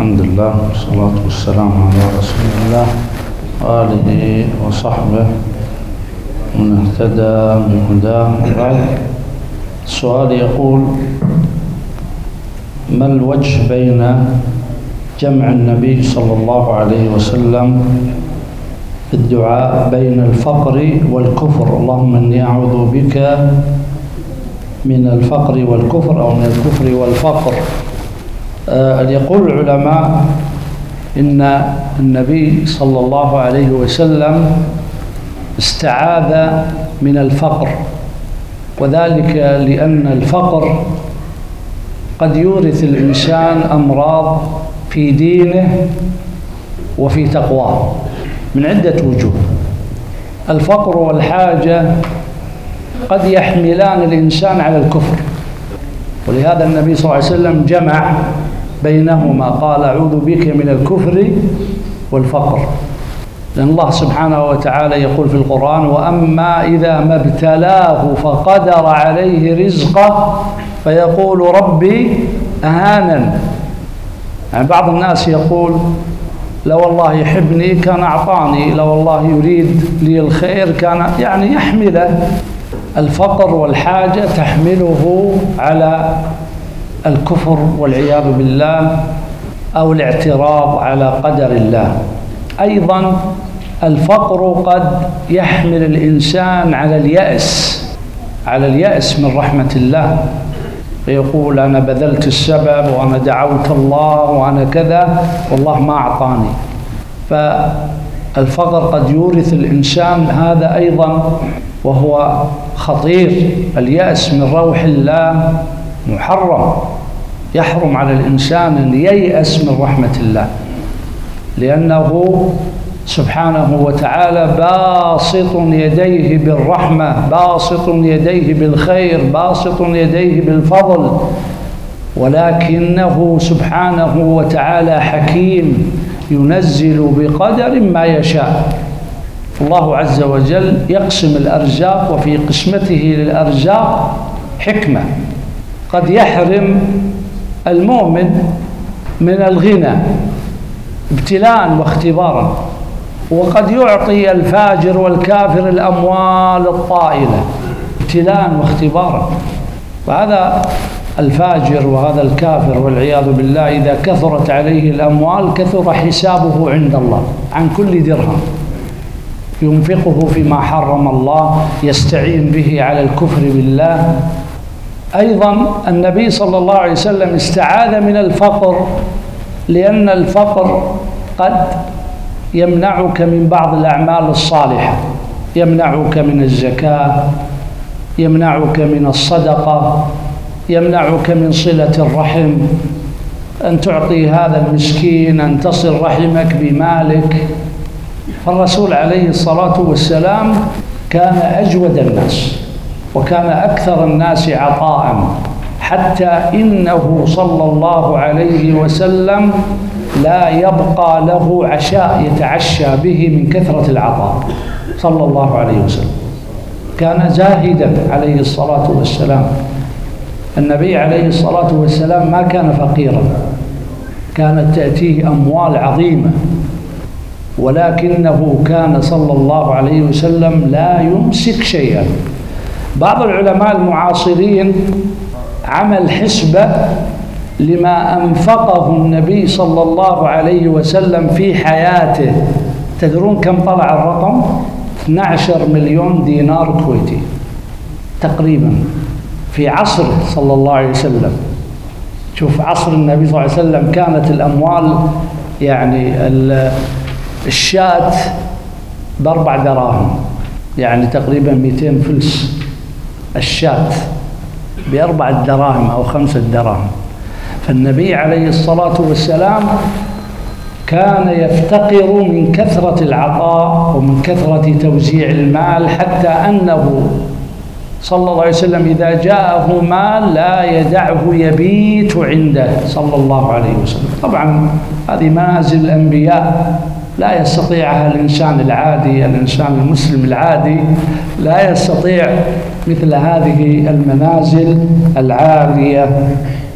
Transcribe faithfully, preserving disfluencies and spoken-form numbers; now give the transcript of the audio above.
الحمد لله والصلاة والسلام على رسول الله وآله وصحبه من اهتدى بهداه. وبعد، السؤال يقول: ما الوجه بين جمع النبي صلى الله عليه وسلم في الدعاء بين الفقر والكفر؟ اللهم إني أعوذ بك من الفقر والكفر، أو من الكفر والفقر. أه يقول العلماء إن النبي صلى الله عليه وسلم استعاذ من الفقر، وذلك لأن الفقر قد يورث الإنسان أمراض في دينه وفي تقواه من عدة وجوه. الفقر والحاجة قد يحملان الإنسان على الكفر، ولهذا النبي صلى الله عليه وسلم جمع بينهما، قال: أعوذ بك من الكفر والفقر. لأن الله سبحانه وتعالى يقول في القرآن: وأما إذا ما ابتلاه فقدر عليه رزقه فيقول ربي أهانن. يعني بعض الناس يقول: لو الله يحبني كان أعطاني، لو الله يريد لي الخير كان، يعني يحمله. الفقر والحاجة تحمله على الكفر والعياذ بالله، أو الاعتراض على قدر الله. أيضا الفقر قد يحمل الإنسان على اليأس على اليأس من رحمة الله، فيقول: أنا بذلت السبب وأنا دعوت الله وأنا كذا والله ما أعطاني. فالفقر قد يورث الإنسان هذا أيضا، وهو خطير. اليأس من روح الله محرم، يحرم على الإنسان أن ييأس من رحمة الله، لأنه سبحانه وتعالى باسط يديه بالرحمة، باسط يديه بالخير، باسط يديه بالفضل، ولكنه سبحانه وتعالى حكيم ينزل بقدر ما يشاء. الله عز وجل يقسم الأرزاق، وفي قسمته للأرزاق حكمة. قد يحرم المؤمن من الغنى ابتلاء واختبارا، وقد يعطي الفاجر والكافر الأموال الطائلة ابتلاء واختبارا. وهذا الفاجر وهذا الكافر والعياذ بالله إذا كثرت عليه الأموال كثر حسابه عند الله عن كل درهم ينفقه فيما حرم الله، يستعين به على الكفر بالله. أيضا النبي صلى الله عليه وسلم استعاذ من الفقر، لأن الفقر قد يمنعك من بعض الأعمال الصالحة، يمنعك من الزكاة، يمنعك من الصدقة، يمنعك من صلة الرحم، أن تعطي هذا المسكين، أن تصل رحمك بمالك. فالرسول عليه الصلاة والسلام كان أجود الناس، وكان أكثر الناس عطاء، حتى إنه صلى الله عليه وسلم لا يبقى له عشاء يتعشى به من كثرة العطاء صلى الله عليه وسلم. كان زاهدا عليه الصلاة والسلام. النبي عليه الصلاة والسلام ما كان فقيرا، كانت تأتيه أموال عظيمة، ولكنه كان صلى الله عليه وسلم لا يمسك شيئا. بعض العلماء المعاصرين عمل حسبة لما أنفقه النبي صلى الله عليه وسلم في حياته. تدرون كم طلع الرقم؟ اثني عشر مليون دينار كويتي تقريبا في عصره صلى الله عليه وسلم. شوف، عصر النبي صلى الله عليه وسلم كانت الأموال، يعني الشاة بأربع دراهم، يعني تقريبا مئتين فلس الشاة بأربع دراهم أو خمسة دراهم. فالنبي عليه الصلاة والسلام كان يفتقر من كثرة العطاء ومن كثرة توزيع المال، حتى أنه صلى الله عليه وسلم إذا جاءه مال لا يدعه يبيت عنده صلى الله عليه وسلم. طبعا هذه منازل الأنبياء لا يستطيعها الإنسان العادي، الإنسان المسلم العادي لا يستطيع مثل هذه المنازل العالية.